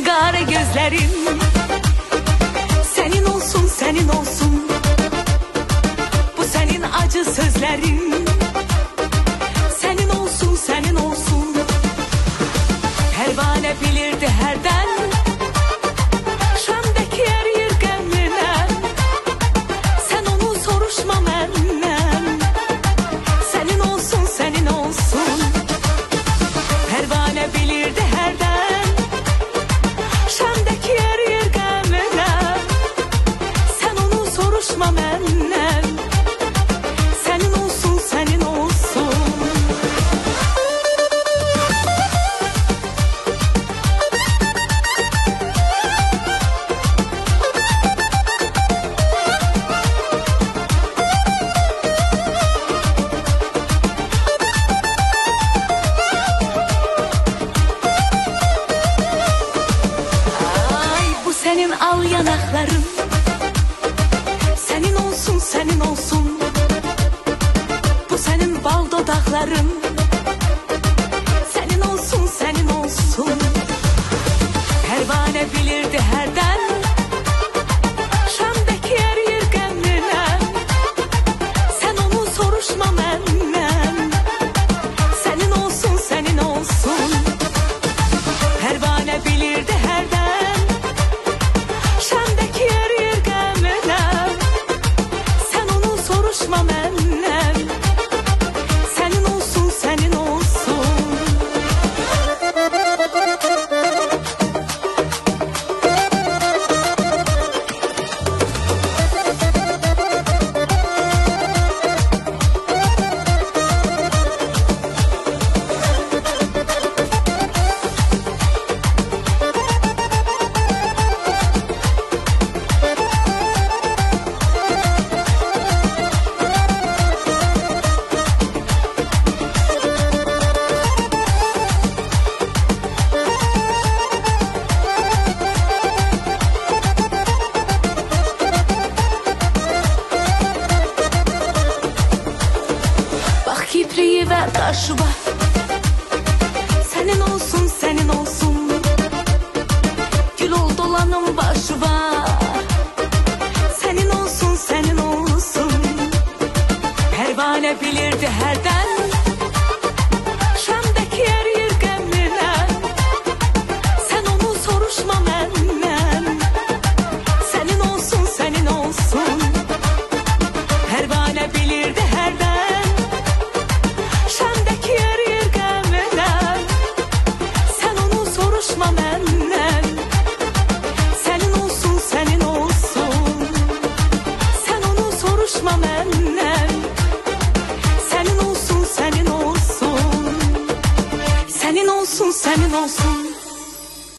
kara gözlerim. Senin olsun, senin olsun bu senin acı sözlerin. Senin olsun, senin olsun. Pervane bilirdi herden Şam'daki yer yirgenliğine. Sen onu soruşma menden. Senin olsun, senin olsun. Pervane bilirdi herden Şam'daki yer yirgenliğine. Sen onu soruşma menden. Senin olsun, senin olsun. Senin al yanakların, senin olsun, senin olsun. Bu senin bal dudakların, senin olsun, senin olsun. Pervane bilirdi herden Şam'daki yer yirgenliğine. Sen onu soruşma menden. Senin olsun, senin olsun. Pervane bilirdi herden Şam'daki yer yirgenliğine. Sen onu soruşma menden. Senin olsun, senin olsun. Kipriği ver taşıma. Senin olsun, senin olsun. Gül ol dolanım başıma. Senin olsun, senin olsun. Pervane bilirdi herden Şam'daki yer yirgenliğine. Sen onu soruşma menden. Senin olsun, senin olsun. Pervane bilirdi herden Şam'daki yer yirgenliğine. Sen onu soruşma menden. Senin olsun, senin olsun. Sen onu soruşma menden. Senin olsun, senin olsun. Senin olsun, senin olsun.